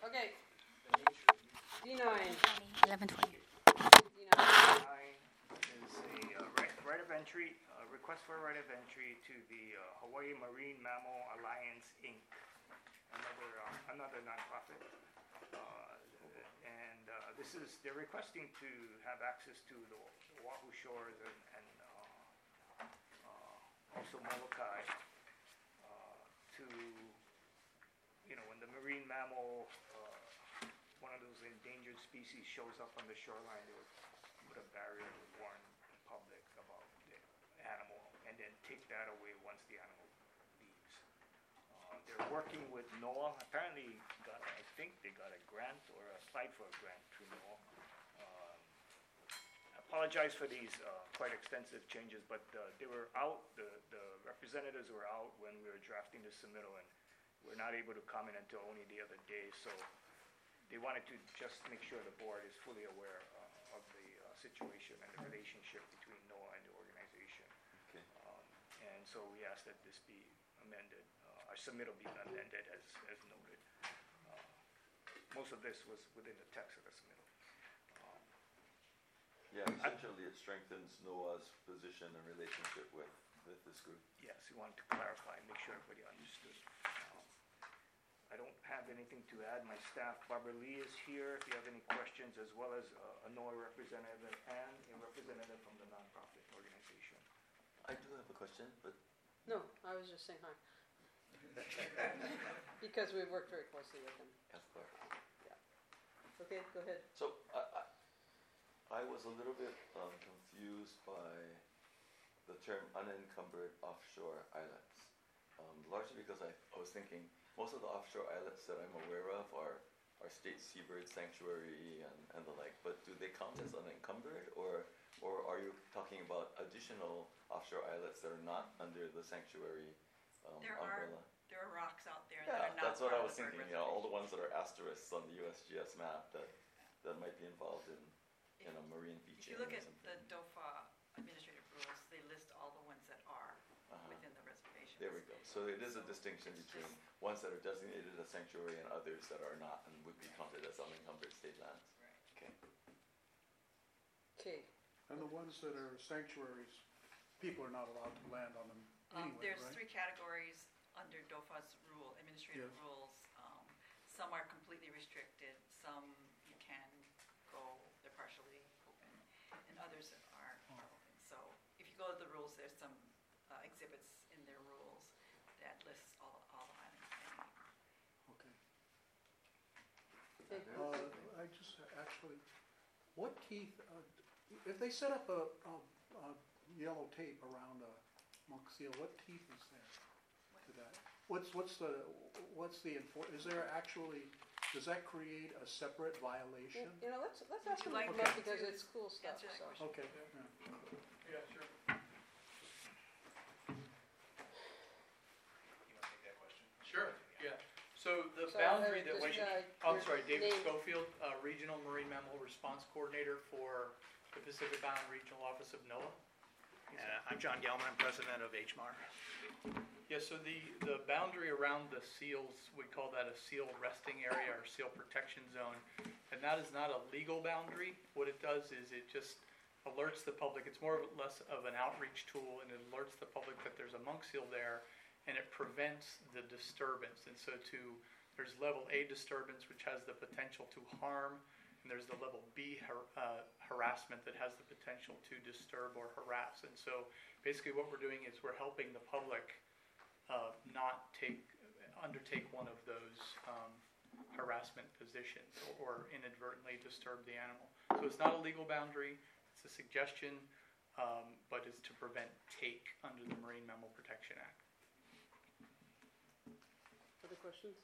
Okay. D9. 11:20. D9. 9 is a right of entry, request for a right of entry to the Hawaii Marine Mammal Alliance, Inc., another nonprofit. They're requesting to have access to the Oahu shores and also Molokai to, when the marine mammal, one of those endangered species shows up on the shoreline, they would put a barrier to warn the public about the animal and then take that away once the animal leaves. They're working with NOAA. Apparently, I think they got a grant or applied for a grant through NOAA. Apologize for these quite extensive changes, but they were out. The representatives were out when we were drafting the submittal, and we're not able to comment until only the other day. So they wanted to just make sure the board is fully aware of the situation and the relationship between NOAA and the organization. Okay. And so we asked that this be amended, our submittal be amended as noted. Most of this was within the text of the submittal. Yeah, essentially it strengthens NOAA's position and relationship with this group. Yes, we wanted to clarify, make sure everybody understood. I don't have anything to add. My staff, Barbara Lee, is here if you have any questions, as well as a NOAA representative and a representative from the nonprofit organization. I do have a question, but... No, I was just saying hi. Because we've worked very closely with them. Of course. Yeah. Okay, go ahead. So I was a little bit confused by the term unencumbered offshore islets, largely because I was thinking most of the offshore islets that I'm aware of are state seabird sanctuary and the like, but do they count as unencumbered, or are you talking about additional offshore islets that are not under the sanctuary umbrella? There are rocks out there Yeah, that are not that's what I was part of the thinking. bird All the ones that are asterisks on the USGS map that might be involved in a marine If beaching. you look or at something. the DOFA administrative rules, they list all the ones that are within the reservation. There we go. So it is a distinction between ones that are designated as sanctuary and others that are not and would be counted as unencumbered state lands. Right. Okay. Okay. And the ones that are sanctuaries, people are not allowed to land on them anyway, There's right? 3 categories under DOFA's administrative Yes. rules. Some are completely restricted, some you can go, they're partially open, and others aren't open. So if you go to the rules, there's some exhibits in their rules that lists all the islands. Okay. Okay. I just actually, what teeth, if they set up a yellow tape around a monk seal, what teeth is there to that? Is there actually, does that create a separate violation? Let's ask them like to come up me because to it's cool stuff. answer that So. question? Okay. Yeah, sure. You want to take that question? Sure, yeah. So the boundary that just, I'm sorry, David name. Schofield, Regional Marine Mammal Response Coordinator for the Pacific Island Regional Office of NOAA. I'm John Gelman, I'm president of HMAR. Yeah, so the boundary around the seals, we call that a seal resting area or seal protection zone. And that is not a legal boundary. What it does is it just alerts the public. It's more or less of an outreach tool, and it alerts the public that there's a monk seal there, and it prevents the disturbance. And so there's level A disturbance, which has the potential to harm, and there's the level B harassment that has the potential to disturb or harass. And so basically what we're doing is we're helping the public not undertake one of those harassment positions or inadvertently disturb the animal. So it's not a legal boundary, it's a suggestion, but it's to prevent take under the Marine Mammal Protection Act. Other questions?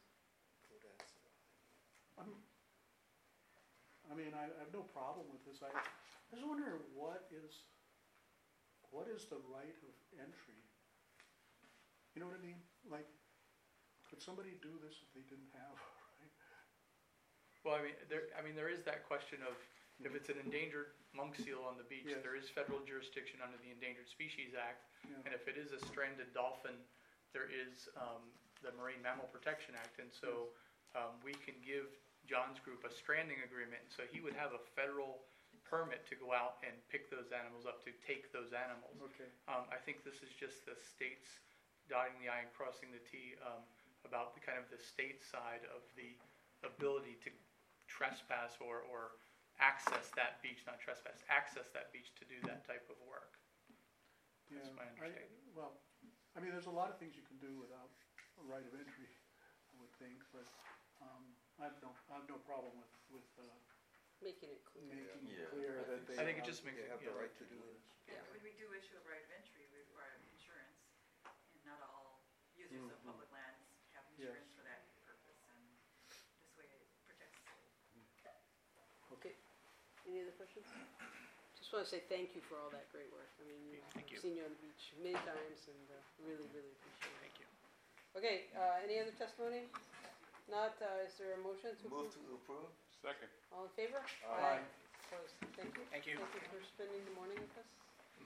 I have no problem with this. I just wonder what is the right of entry? You know what I mean? Like, could somebody do this if they didn't have, right? Well, there is that question of if it's an endangered monk seal on the beach, Yes. there is federal jurisdiction under the Endangered Species Act, Yeah. and if it is a stranded dolphin, there is the Marine Mammal Protection Act, and so we can give John's group a stranding agreement, so he would have a federal permit to go out and pick those animals up, to take those animals. Okay. I think this is just the states dotting the I and crossing the T, about the kind of the state side of the ability to trespass or access that beach, not trespass, access that beach to do that type of work. That's Yeah, my understanding. Well, I mean, there's a lot of things you can do without a right of entry, I would think, but I have no problem with Making it clear. making it Yeah, clear I that think they I think it have- just makes they it, have the yeah. right to do this. Yeah, when we do issue a right of entry, we require insurance, and not all users of public lands have Yes. insurance for that purpose, and this way it protects the city. Okay, any other questions? Just want to say thank you for all that great work. I mean, Thank you. I've seen you on the beach many times and really, really appreciate it. Thank you. Okay, any other testimony? Not, is there a motion to Move approve? to approve? Second. All in favor? Aye. Opposed? Thank you. Thank you. Thank you for spending the morning with us.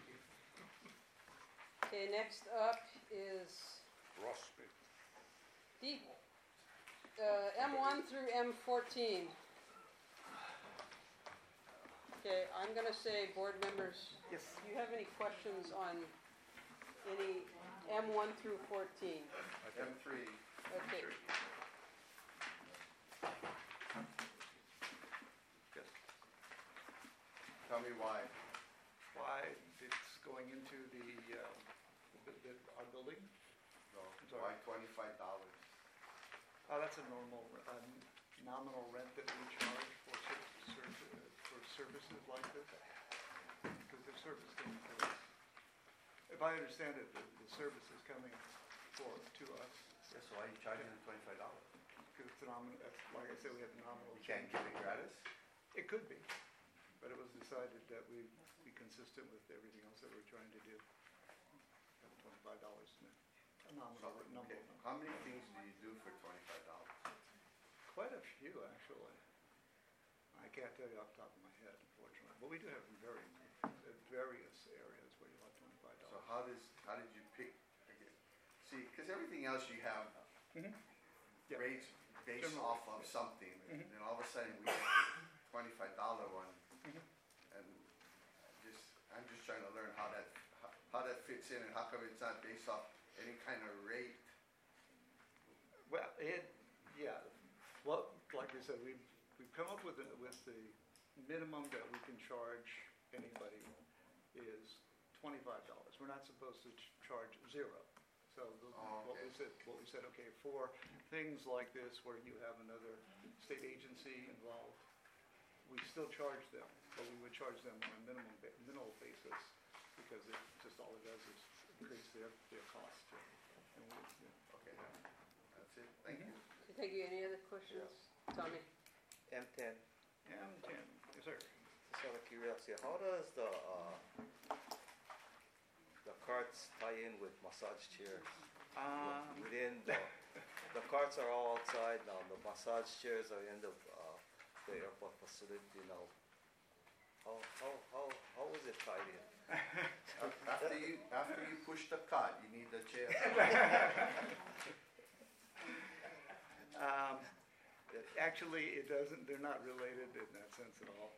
Okay, next up is Ross Smith. D, M1 through M14. Okay, I'm gonna say, board members, Yes. do you have any questions on any M1 through 14? M3, Okay, tell me why. Why it's going into our building? No, Sorry. why $25? That's a normal, nominal rent that we charge for services like this, because the service came to us. If I understand it, the service is coming to us, Yes, why are you charging them $25? because it's a nominal, that's, like I said, we have a nominal. You can't give it gratis? It could be, but it was decided that we be consistent with everything else that we're trying to do. Have $25 in it, a nominal number. Okay. How many things do you do for $25? Quite a few, actually. I can't tell you off the top of my head, unfortunately, but we do have various areas where you have $25. So how did you pick, again, see, because everything else you have Mhm. Yeah. rates based Generally, off of something, and Mhm. then all of a sudden we get the $25 one, Mhm. and I'm just trying to learn how that fits in, and how come it's not based off any kind of rate? Well, like I said, we've come up with the minimum that we can charge anybody is $25. We're not supposed to charge zero. So Oh, what we said, okay, for things like this where you have another state agency involved, we still charge them, but we would charge them on a minimal basis, because it just, all it does is increase their cost. And Okay, that's it, thank you. Okay, thank you. Any other questions? Tommy? M10, And 10, yes, sir. just out of curiosity, how does the carts tie in with massage chairs? Within the carts are all outside now, the massage chairs are in the airport facility now. How is it tied in? After you push the cart, you need the chair. Actually, it doesn't, they're not related in that sense at all.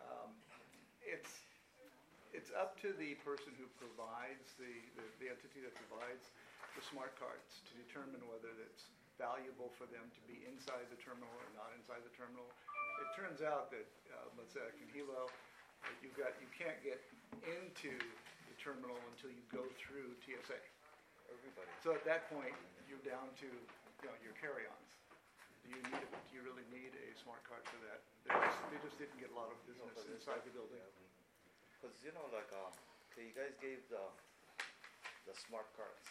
It's up to the person who provides, the entity that provides the smart cards, to determine whether it's valuable for them to be inside the terminal or not inside the terminal. It turns out that, let's say in Hilo, you can't get into the terminal until you go through TSA. Everybody. So at that point, you're down to, your carry-ons. Do you really need a smart card for that? They just didn't get a lot of business inside the building. Because like, okay, you guys gave the smart carts,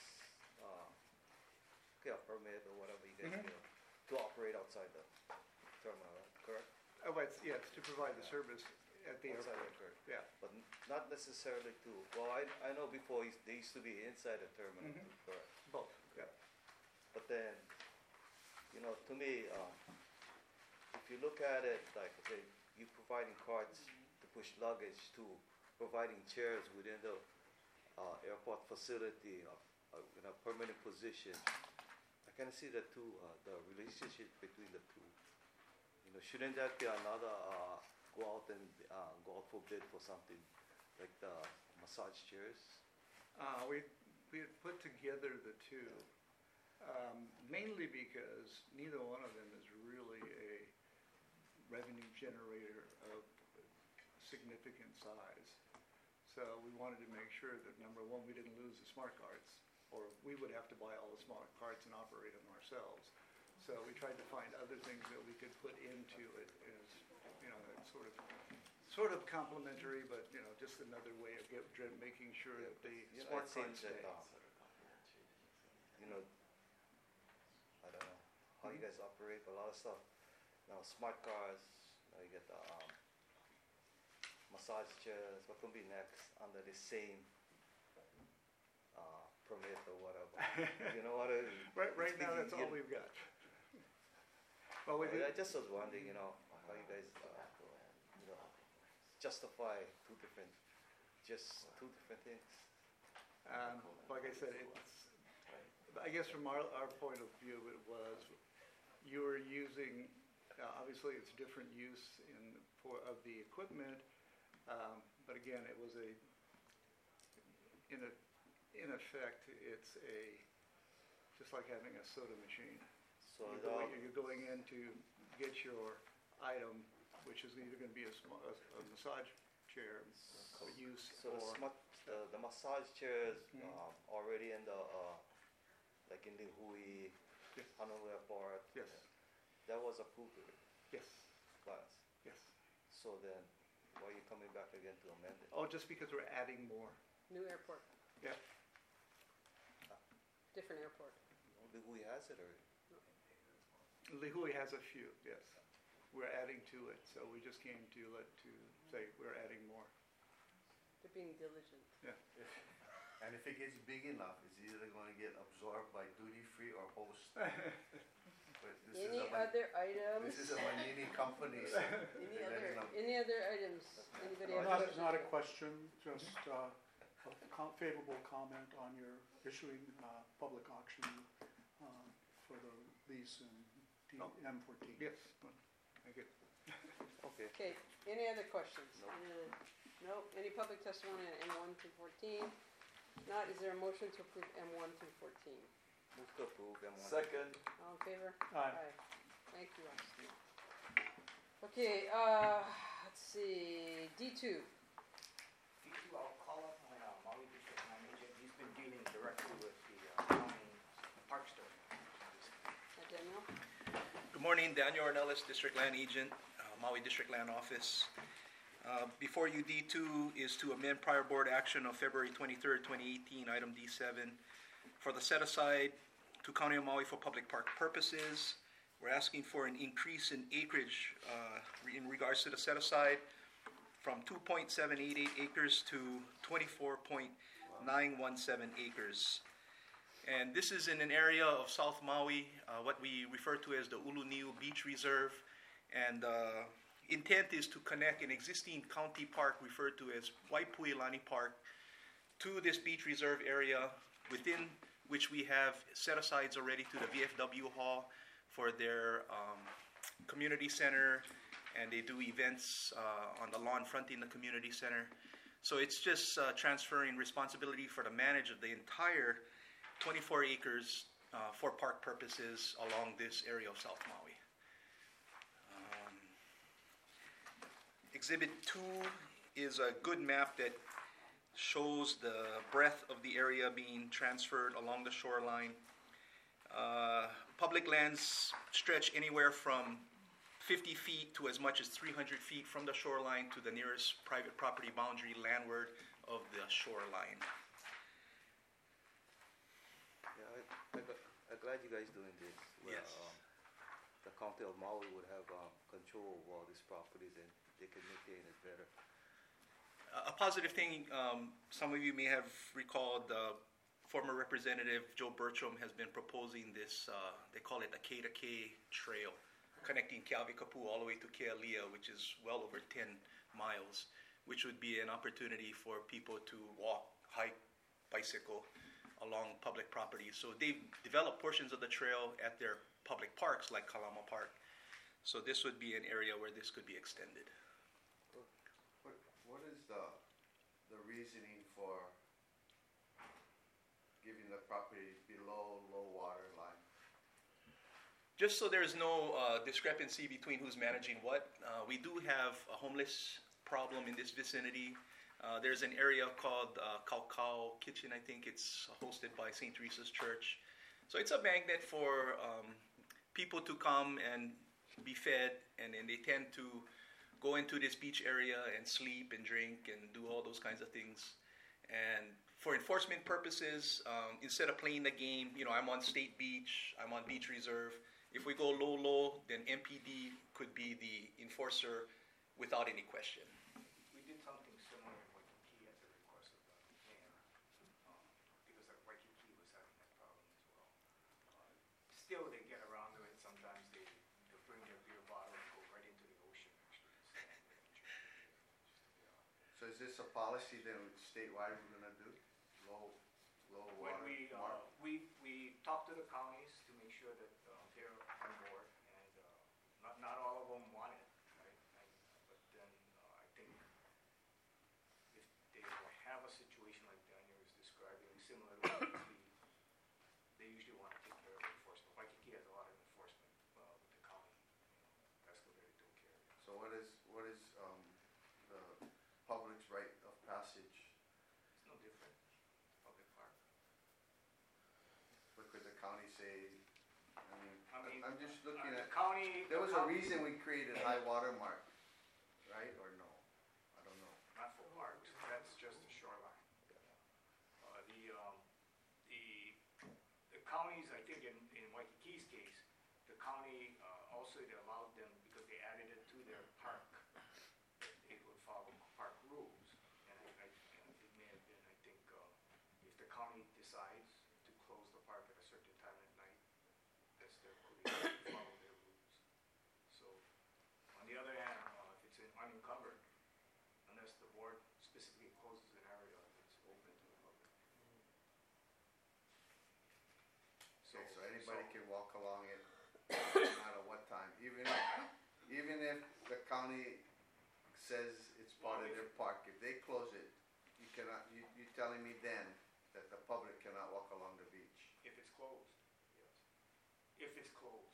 a permit or whatever you guys Mhm. give to operate outside the terminal, right? Correct? Oh, it's to provide the service at the Outside airport. the terminal. Yeah. But not necessarily to, well, I know before they used to be inside the terminal, Mhm. correct? Both, yeah. But then, to me, if you look at it, like, okay, you providing carts to push luggage to providing chairs within the airport facility in a permanent position, I kind of see the two, the relationship between the two. shouldn't that be another, go out for bid for something like the massage chairs? We had put together the two, mainly because neither one of them is really a revenue generator of significant size. So we wanted to make sure that, number one, we didn't lose the smart cards, or we would have to buy all the smart cards and operate them ourselves. So we tried to find other things that we could put into it as, it's sort of complementary, but, just another way of making sure that the smart It cards seems stay. that, I don't know how you guys operate, but a lot of stuff, smart cars, you get the massage chairs, what can be next under the same permit or whatever. You know what I mean? Right now, that's all we've got. Well, we I just was wondering, how you guys, justify two different things. Like I said, I guess from our point of view, it was, you were using, obviously it's different use of the equipment, but again, it was in effect, it's just like having a soda machine. So You're going in to get your item, which is either going to be a massage chair use So or the massage chairs Mhm. already in the like in the Hui, Yes. Honolulu Airport. Yes. That was approved Yes, last. yes. So then, why are you coming back again to amend it? Oh, just because we're adding more. New airport, Yeah. different airport. The Hui has it already. Lihui has a few, yes. We're adding to it, so we just came to say we're adding more. They're being diligent. And if it gets big enough, it's either gonna get absorbed by duty-free or host. But this Any is a, other items? this is a Manini company, so they're letting them. Any other items? Anybody have Not, questions? not a question, just a favorable comment on your issuing public auction for the lease in Oh. M14. Yes, thank you. Okay. Okay, any other questions? No. Nope. Any public testimony on M1 through 14? Not, is there a motion to approve M1 through 14? Move to approve M1. Second, All in favor? Aye. Thank you, Austin. Okay, let's see, D2. D2, I'll call up my Maui District Manager. He's been dealing directly with the county park store. Daniel? Good morning, Daniel Ornelas, District Land Agent, Maui District Land Office. Before you, D2 is to amend prior board action of February 23rd, 2018, item D7, for the set-aside to County of Maui for public park purposes. We're asking for an increase in acreage in regards to the set-aside from 2.788 acres to 24.917 acres. And this is in an area of South Maui, what we refer to as the Uluniu Beach Reserve. And intent is to connect an existing county park referred to as Waipuilani Park to this beach reserve area, within which we have set-asides already to the VFW Hall for their community center, and they do events on the lawn fronting the community center. So it's just transferring responsibility for the manage of the entire 24 acres for park purposes along this area of South Maui. Exhibit 2 is a good map that shows the breadth of the area being transferred along the shoreline. Public lands stretch anywhere from 50 feet to as much as 300 feet from the shoreline to the nearest private property boundary landward of the shoreline. I'm glad you guys doing this. Where, Yes. The county of Maui would have control of all these properties and they can maintain it better. A positive thing, some of you may have recalled, former Representative Joe Bertram has been proposing this, they call it the K to K trail, connecting Keawikapu all the way to Kealia, which is well over 10 miles, which would be an opportunity for people to walk, hike, bicycle along public property. So they've developed portions of the trail at their public parks like Kalama Park. So this would be an area where this could be extended. What is the reasoning for giving the property below low water line? Just so there's no discrepancy between who's managing what, we do have a homeless problem in this vicinity. There's an area called Cow Cow Kitchen, I think it's hosted by St. Teresa's Church. So it's a magnet for people to come and be fed, and then they tend to go into this beach area and sleep and drink and do all those kinds of things. And for enforcement purposes, instead of playing the game, I'm on State Beach, I'm on Beach Reserve. If we go low, then MPD could be the enforcer without any question. We did something similar in Waikiki at the request of the mayor, because Waikiki was having that problem as well. Still, they get around to it. Sometimes they bring their beer bottle and go right into the ocean, actually. So is this a policy then statewide we're gonna do? Low When water mark? we talked to the counties to make sure that they're on board, and not all of them want it, right? But then I think if they have a situation like Daniel was describing, similar to Waikiki, they usually want to take care of enforcement. Waikiki has a lot of enforcement with the county. Escalade don't care. So what is the public's right of passage? It's no different. Public park. What could the county say? I mean, I'm just looking the at, county. there was the a county- reason we created high water mark, right, or no? I don't know. Not for parks, that's just the shoreline. The counties, I think in Waikiki's case, the county also they allowed them, because they added it to their park, it would follow park rules. And it may have been, I think, if the county decides to close the park at a certain time at night, that's their police to follow their rules. So, on the other hand, if it's unencumbered, unless the board specifically closes an area, it's open to the public. Okay, so anybody can walk along it, no matter what time, even if the county says it's part of their park, if they close it, you cannot, you're telling me then that the public cannot walk along the beach? If it's closed, yes. If it's closed.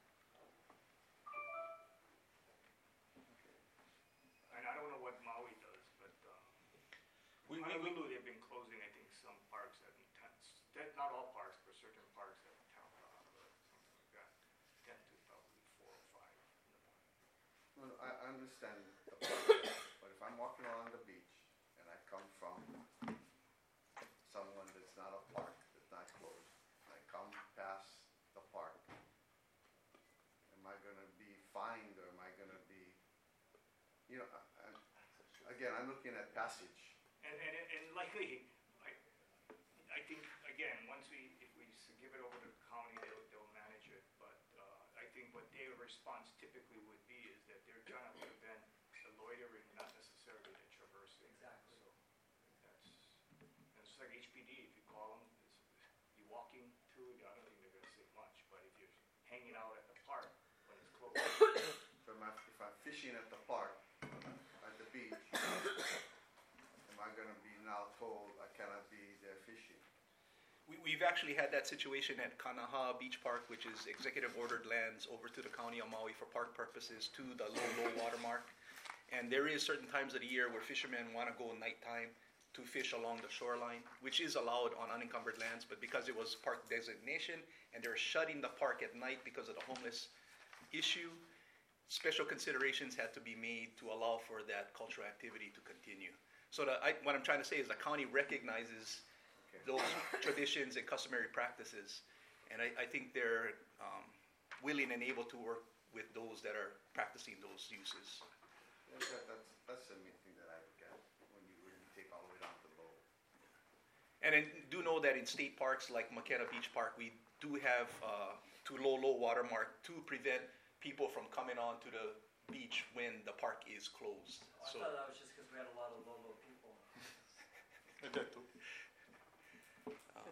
And I don't know what Maui does, but Honolulu, they've been closing, I think, some parks at intense, not all parks, but certain parks at Town Hall or something like that, 10 to probably 4 or 5 in the morning. Well, I understand the park, but if I'm walking along the beach and I come from someone that's not a park, that's not closed, and I come past the park, am I gonna be fined, or am I gonna be, again, I'm looking at passage. And likely, I think, again, if we give it over to the county, they'll manage it, but I think what their response typically would be is that they're trying to prevent the loitering, not necessarily the traversing. Exactly. So, it's like HPD, if you call them, you're walking through, I don't think they're gonna say much, but if you're hanging out at the park when it's closed. So if I'm fishing at the park, at the beach, am I gonna be now told I cannot be there fishing? We've actually had that situation at Kanaha Beach Park, which is executive ordered lands over to the county of Maui for park purposes to the low water mark. And there is certain times of the year where fishermen want to go nighttime to fish along the shoreline, which is allowed on unencumbered lands, but because it was park designation and they're shutting the park at night because of the homeless issue, special considerations had to be made to allow for that cultural activity to continue. So what I'm trying to say is the county recognizes those traditions and customary practices, and I think they're willing and able to work with those that are practicing those uses. That's the main thing that I look at when you take all the way down to low. And I do know that in state parks like Makena Beach Park, we do have to low water mark to prevent people from coming onto the beach when the park is closed. I thought that was just because we had a lot of low people.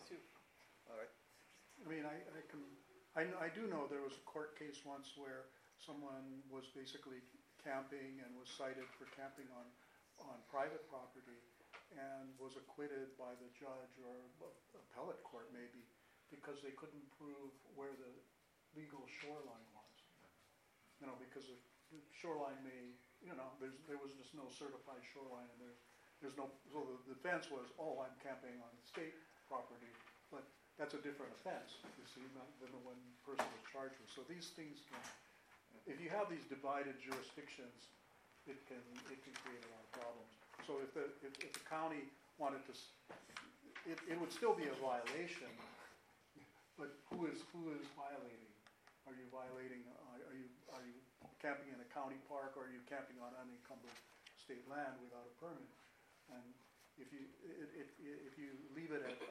All right. I mean, I do know there was a court case once where someone was basically camping and was cited for camping on private property and was acquitted by the judge or appellate court maybe because they couldn't prove where the legal shoreline was. You know, because the shoreline may, you know, there was just no certified shoreline, and there's no, so the defense was, oh, I'm camping on state property, but that's a different offense, you see, than the one person was charged with. So these things can, if you have these divided jurisdictions, it can create a lot of problems. So if the county wanted to, it would still be a violation, but who is violating? Are you violating, are you camping in a county park, or are you camping on unencumbered state land without a permit? And if you leave it at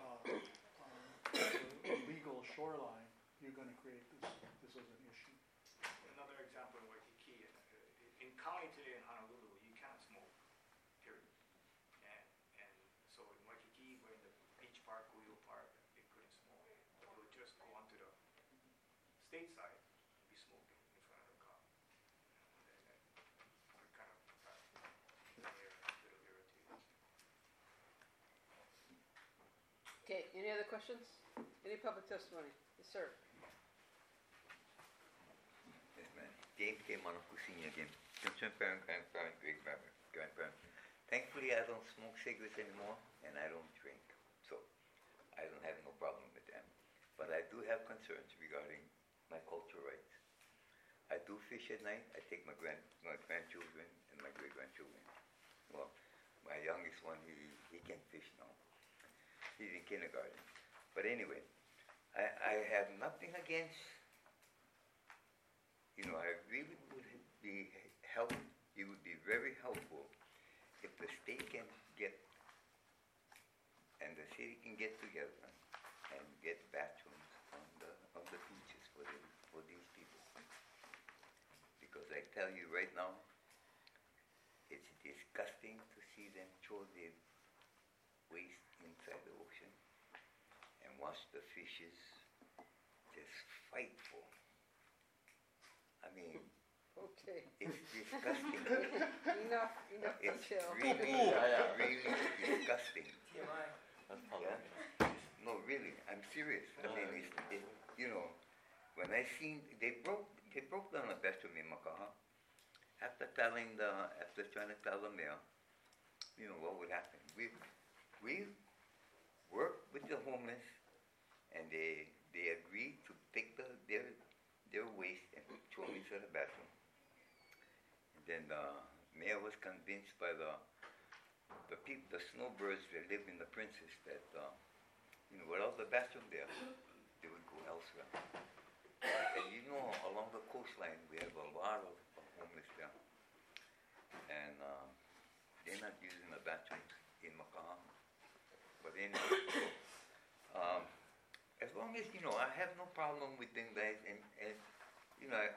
a legal shoreline, you're going to create this as an issue. Another example in Waikiki, in county today in Honolulu, you can't smoke, period. And so in Waikiki, where in the beach park, Uyo Park, they couldn't smoke. They would just go onto the state side and be smoking in front of the car. And we kind of got a little irritated. Okay, any other questions? Any public testimony? Yes, sir. Yes, ma'am. James K. Monaco Senior again. Concerned parent, grandparent, great-grandparent. Thankfully, I don't smoke cigarettes anymore, and I don't drink. So, I don't have no problem with them. But I do have concerns regarding my cultural rights. I do fish at night. I take my grandchildren and my great-grandchildren. Well, my youngest one, he can fish now. He's in kindergarten. But anyway, I have nothing against, you know, I really would be it would be very helpful if the state can get, and the city can get together and get bathrooms on the beaches for these people. Because I tell you right now, it's disgusting to see them throw their waste inside the ocean and watch the fishes just fight for. I mean, Okay. it's disgusting. Enough It's detail. really disgusting. TMI. Yeah. No, really, I'm serious. I mean, you know, when I seen they broke down a bathroom in Makaha. After trying to tell the mayor, you know what would happen. We worked with the homeless, and they agreed to take their waste and throw it into the bathroom. And then the mayor was convinced by the snowbirds that live in the Princess that you know, without the bathroom there, they would go elsewhere. And you know, along the coastline, we have a lot of homeless there, and they're not using the bathrooms in Makaha. But anyway, as long as, you know, I have no problem with them guys, and you know,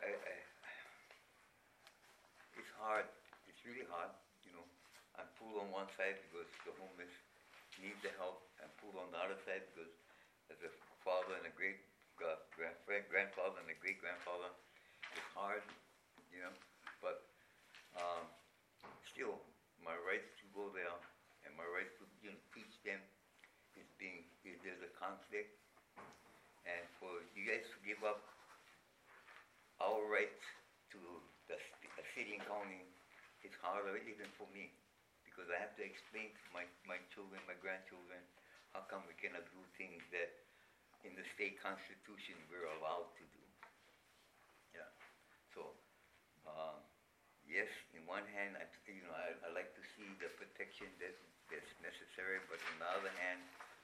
it's hard. It's really hard, you know. I'm pulled on one side because the homeless need the help. I'm pulled on the other side because as a father and a grandfather and a great-grandfather, it's hard, you know. But still, my rights to go there and my rights to, you know, teach them is there's a conflict, and for you guys to give up our rights to the city and county, it's harder even for me, because I have to explain to my children, my grandchildren, how come we cannot do things that in the state constitution we're allowed to do. Yeah. So, yes, in one hand, I like to see the protection that's necessary, but on the other hand,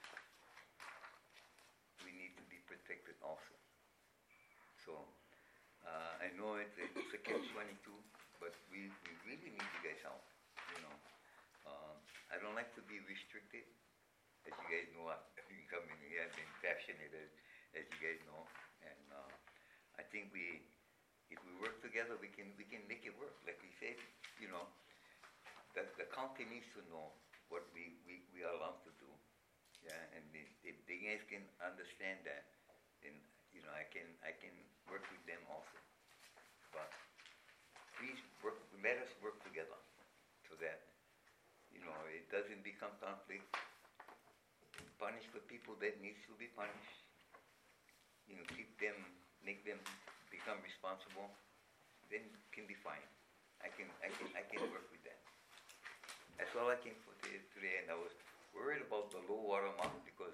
we need to be protected also. So, I know it's a catch-22, but we really need you guys help, you know. I don't like to be restricted. As you guys know, I've been coming here, I've been passionate, as you guys know. And I think if we work together, we can make it work. Like we said, you know, the county needs to know what we are allowed to do. Yeah, and if the guys can understand that, then, you know, I can work with them also. but please work, let us work together so that, you know, it doesn't become conflict. Punish the people that needs to be punished. You know, keep them, make them become responsible. Then it can be fine. I can work with that. That's all I came for today, and I was worried about the low water mark because,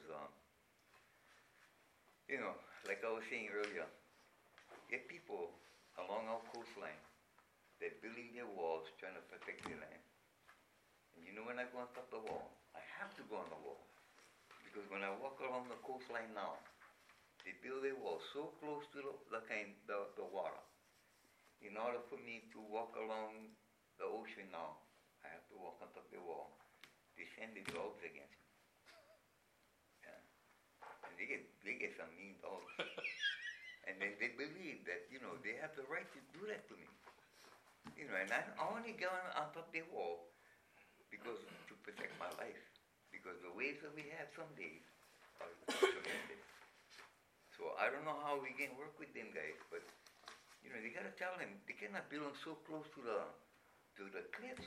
you know, like I was saying earlier, get people along our coastline, they're building their walls, trying to protect their land. And you know, when I go on top of the wall, I have to go on the wall. Because when I walk along the coastline now, they build their wall so close to the water. In order for me to walk along the ocean now, I have to walk on top of the wall. They send the dogs against me. Yeah. And they get some mean dogs. And then they believe that, you know, they have the right to do that to me. You know, and I only go on top of the wall because to protect my life. Because the waves that we have some days are tremendous. So I don't know how we can work with them guys, but you know, they gotta tell them they cannot build them so close to the cliffs.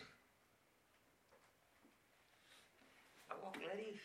I walk like this.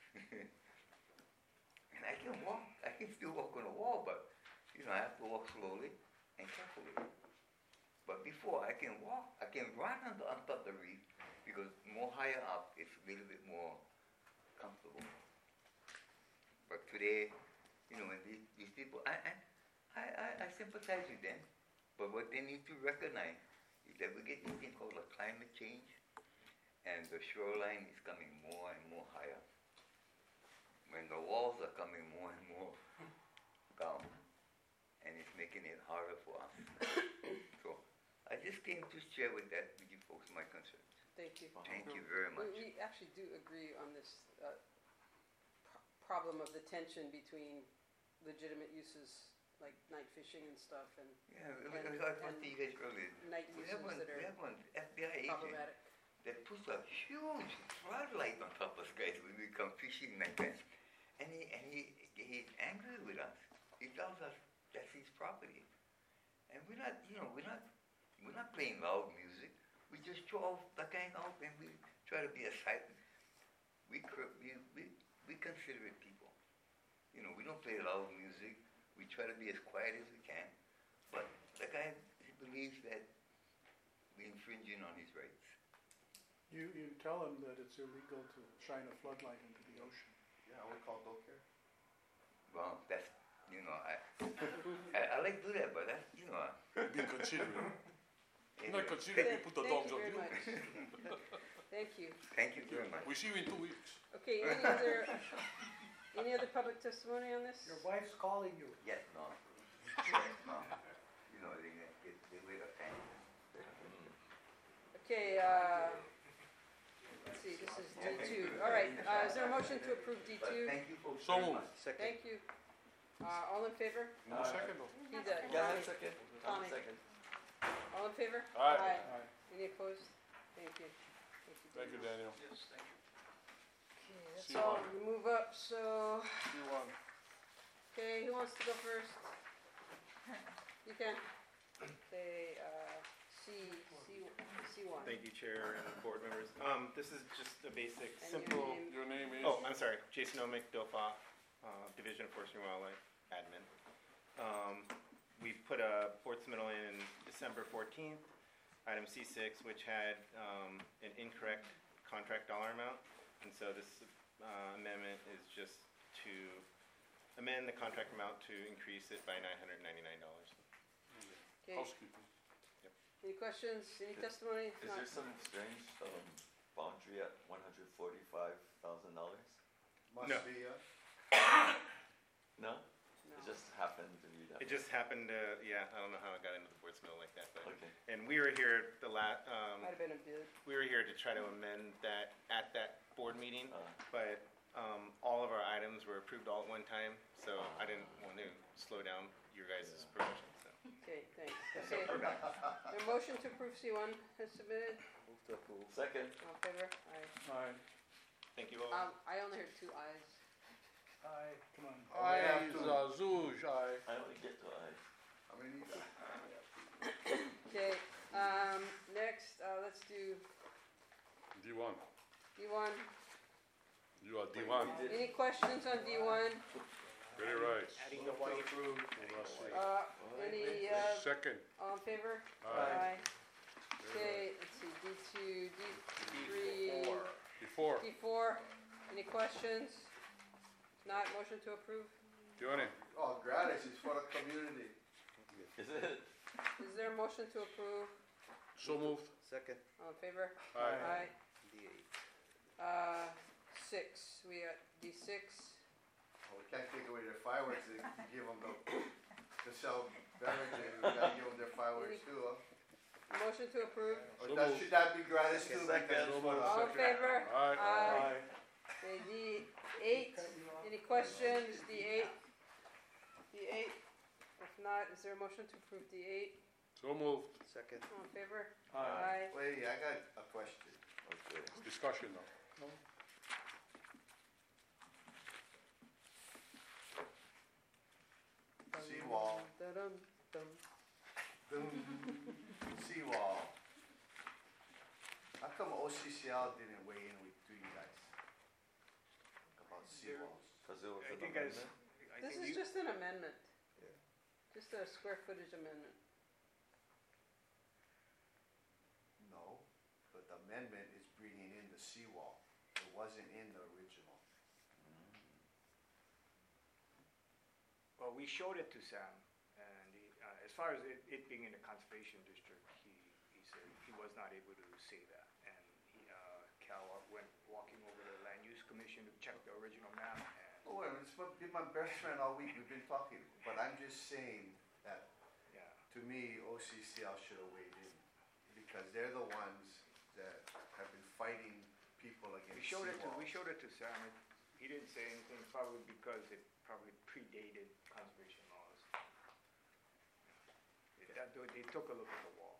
And I can still walk on the wall, but you know, I have to walk slowly and carefully. But before I can walk, I can run on top of the reef because more higher up, it's a little bit more comfortable. But today, you know, when these people, I sympathize with them, but what they need to recognize is that we get this thing called a climate change, and the shoreline is coming more and more higher. When the walls are coming more and more down, and it's making it harder for us. So I just came to share with you folks my concerns. Thank you. Thank you very much. We actually do agree on this problem of the tension between legitimate uses like night fishing and stuff and Yeah, I was talking to you guys earlier. night We uses have one that are FBI agent problematic. that puts a huge floodlight on top of us guys when we come fishing like that. And he's angry with us. He tells us that's his property. And we're not, you know, we're not playing loud music. We just throw the kind out and we try to be a silent. We considerate people. You know, we don't play loud music. We try to be as quiet as we can. But the guy, he believes that we're infringing on his rights. You tell him that it's illegal to shine a floodlight into the ocean. Yeah, we call don't care. Well, that's, you know, I like to do that, but that's, you know. Being considerate. Anyway. Not considerate, you put the dogs on Thank you you. very much. Thank you. Thank you very much. We see you in 2 weeks. Okay, any other public testimony on this? Your wife's calling you. Yes, no. Yes, no. You know, they wear a fan. Okay, let's see, this is D2. All right, is there a motion to approve But D2? thank you folks So very moved. much. Second. Thank you. All in favor? No second though. He does. Yeah, Tommy. second. Tommy. Second. All in favor? Aye. Aye. Any opposed? Thank you. Thank you, Daniel. Yes, thank you. Okay, that's all, we move up, so, See you on. okay, who wants to go first? You can. Okay, C1. Thank you, Chair and board members. This is just a basic, And simple. your name. Your name is? Oh, I'm sorry. Jason Omick, DOFA, Division of Forestry and Wildlife, Admin. We put a Port Submittal in December 14th, item C6, which had an incorrect contract dollar amount. And so this amendment is just to amend the contract amount to increase it by $999. Okay, Housekeeping. any questions, any testimony? If Is not- there some strange boundary at $145,000? Must No. be, No? No. It just happened to be that. It just happened to, yeah, I don't know how it got into the Port Submittal like that, but. Okay. And we were here the Might have been a bid. we were here to try to amend that at that board meeting, Uh, but all of our items were approved all at one time, so I didn't want to slow down your guys' progression, so. Okay, thanks. Okay, the motion to approve C1 has submitted. Move to approve. Second. All in favor? Aye. Aye. Thank you all. I only heard 2 ayes. Aye. Come on. Aye, Zazouj, aye. I only get to eyes. how many? Okay, next, let's do D1. D1. You are D1. Any questions on D1? Very right. Adding the white. Any, Second. all in favor? Aye. Okay, let's see, D2, D3, Before. D4, any questions? Not, motion to approve? Tione. Oh, gratis is for the community. Is it? Is there a motion to approve? So moved. Second, All in favor? Aye. D8. 6, we got D6. Oh, we can't take away their fireworks, they can give them to sell beverages, we gotta give them their fireworks too, huh? Motion to approve? Or So that, moved. should that be gratis too? Second. Because it's for the- All in favor? Aye. Okay, D8, any questions? D8? D8? If not, is there a motion to approve D8? So moved. Second, All in favor? Aye. Wait, I got a question. Okay. Discussion now. Seawall. Dum, dum. Seawall. How come OCCL didn't weigh in with you guys? About seawalls? Because it was I an think as, amendment? I This think is you, just an amendment. Yeah. Just a square footage amendment. No, but the amendment is bringing in the seawall. It wasn't in the original. well, we showed it to Sam, and he, as far as it being in the conservation district, he said he was not able to say that. And he, Cal went walking over to the land use commission to check the original map, and Oh, wait, it's been my best friend all week, we've been talking, but I'm just saying that, yeah. to me, OCCL should have weighed in. Because they're the ones that have been fighting people against We showed seawalls. it to Sam. He didn't say anything, probably because it probably predated conservation laws. They took a look at the wall,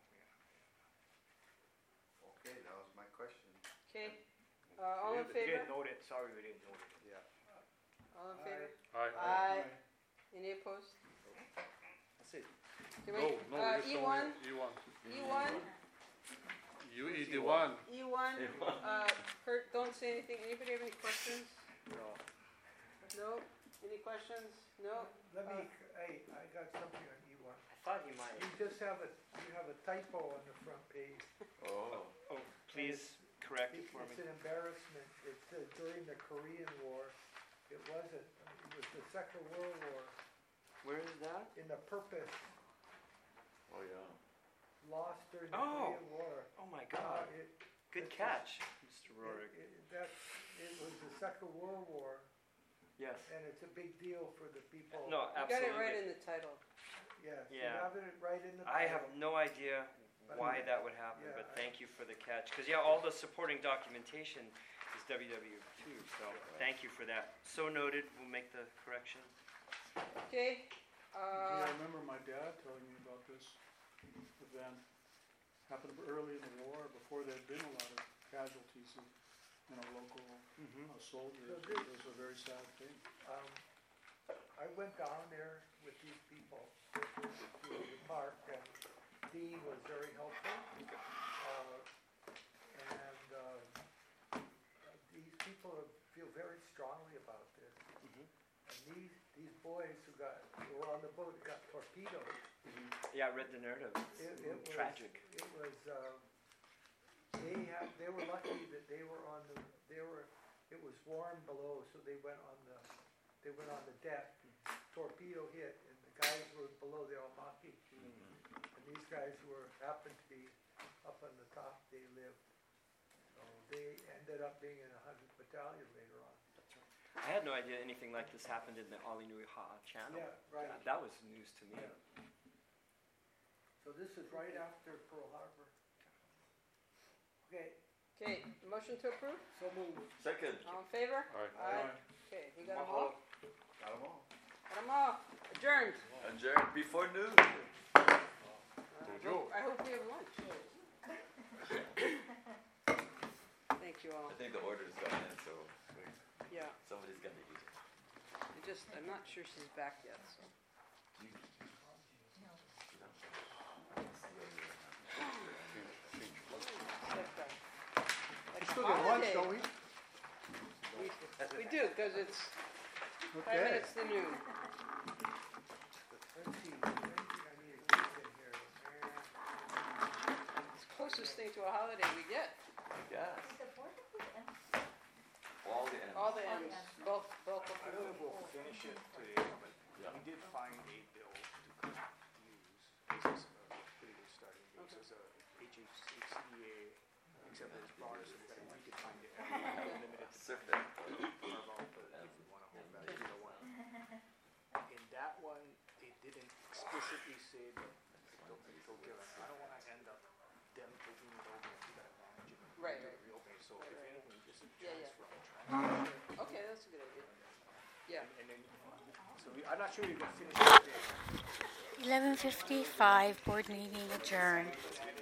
yeah. Okay, that was my question. Okay, all in We favor? didn't note it, sorry we didn't note it. yeah. All in favor? Aye. Any opposed? That's it. Can No, we, no, we just don't E1, E1. E1, You eat the one. E1, Kurt, don't say anything. Anybody have any questions? No. No? Any questions? No? Let me, I got something on E1. I thought you might. You just have a typo on the front page. Oh. Oh, please correct it It's for me. an embarrassment. It said during the Korean War. It wasn't. It was the Second World War. Where is that? In the Purpose, Oh, yeah. lost during the Oh. Korean War. Oh my God. Good catch, Mr. Rohrig. It was the Second World War, Yes. and it's a big deal for the people. No, You got it right absolutely. in the title. Yes, you Yeah. have it right in the. I have title. no idea why that would happen, Yeah, but I- thank you for the catch. Because yeah, all the supporting documentation is WW2, so thank you for that. So noted, we'll make the correction. Okay, Yeah, I remember my dad telling me about this event. Happened early in the war, before there'd been a lot of casualties of, local soldiers. So It this- was a very sad thing. I went down there with these people to the park, and Dee was very helpful. These people feel very strongly about this. And these boys who were on the boat got torpedoed. Yeah, I read the narrative. It It's was- tragic. It was, they were lucky that they were it was warm below, so they went on the deck. Torpedo hit, and the guys were below the Almaty. And these guys happened to be up on the top, they lived. So they ended up being in 100th Battalion later on. I had no idea anything like this happened in the Ali Nui Ha'a channel. Yeah, right. That was news to me. Yeah. So this is right after Pearl Harbor. okay, motion to approve? So moved. Second. All in favor? Aye. Okay, you got them all? Got them all. Got them all. Adjourned. Adjourned before noon. I hope we have lunch. Thank you all. I think the order's gone in, so Yeah, somebody's gonna use it. I'm not sure she's back yet, so. You- lunch, Okay. don't we? We do, because it's 5 Okay. minutes to noon. Let's see, anything I need to keep in here? It's the closest thing to a holiday we get. Yes. All the ends. All the ends, bulk of I don't know if we'll finish it today, but we did find a bill to use. This is a pretty good starting date. So it's a HCA, except that it's broader, so we've got to redefine it. Limited to Pacific. carve out the, if we want to hold that either one. In that one, it didn't explicitly say that they'll give us. I don't want to end up them taking it over and we got to manage it. Right, Do right. it real big. So if anything, just a Yeah, yeah. transfer. Okay, that's a good idea. Yeah. And then, so I'm not sure you can finish it today. 11:55, board meeting adjourned.